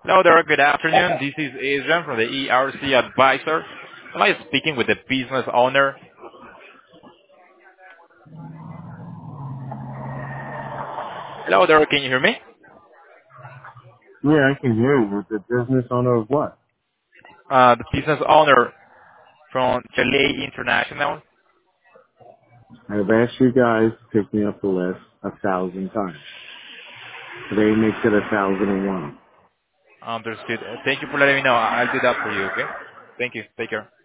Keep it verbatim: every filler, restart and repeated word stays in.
Hello there. Good afternoon. This is Adrian from the E R C Advisor. Am I speaking with the business owner? Hello there. Can you hear me? Yeah, I can hear you. The business owner of what? Uh, the business owner from Chile International. I've asked you guys to pick me up the list a thousand times. Today makes it a thousand and one. Understood. Uh, Thank you for letting me know. I- I'll do that for you, okay? Thank you. Take care.